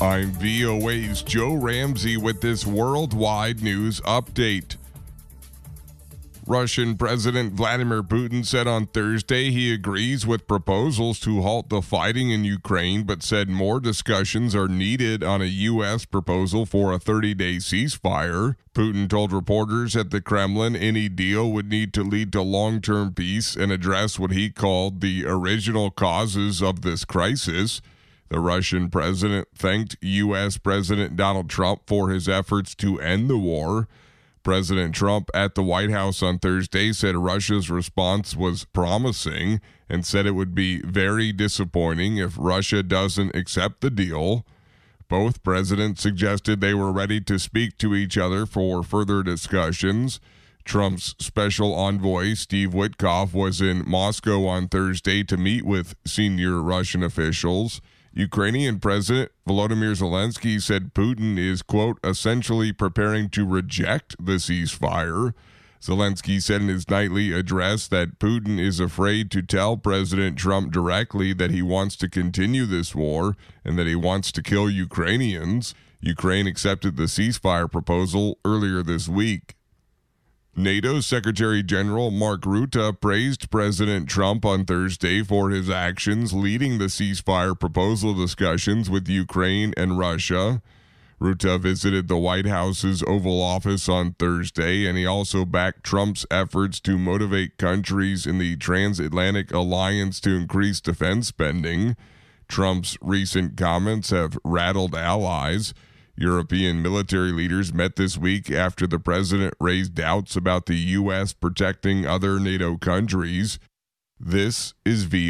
I'm VOA's Joe Ramsey with this worldwide news update. Russian President Vladimir Putin said on Thursday he agrees with proposals to halt the fighting in Ukraine, but said more discussions are needed on a U.S. proposal for a 30-day ceasefire. Putin told reporters at the Kremlin any deal would need to lead to long-term peace and address what he called the original causes of this crisis. The Russian president thanked U.S. President Donald Trump for his efforts to end the war. President Trump at the White House on Thursday said Russia's response was promising and said it would be very disappointing if Russia doesn't accept the deal. Both presidents suggested they were ready to speak to each other for further discussions. Trump's special envoy, Steve Witkoff, was in Moscow on Thursday to meet with senior Russian officials. Ukrainian President Volodymyr Zelensky said Putin is, quote, essentially preparing to reject the ceasefire. Zelensky said in his nightly address that Putin is afraid to tell President Trump directly that he wants to continue this war and that he wants to kill Ukrainians. Ukraine accepted the ceasefire proposal earlier this week. NATO Secretary General Mark Rutte praised President Trump on Thursday for his actions leading the ceasefire proposal discussions with Ukraine and Russia. Rutte visited the White House's Oval Office on Thursday, and he also backed Trump's efforts to motivate countries in the transatlantic alliance to increase defense spending. Trump's recent comments have rattled allies. European military leaders met this week after the president raised doubts about the U.S. protecting other NATO countries. This is VOA.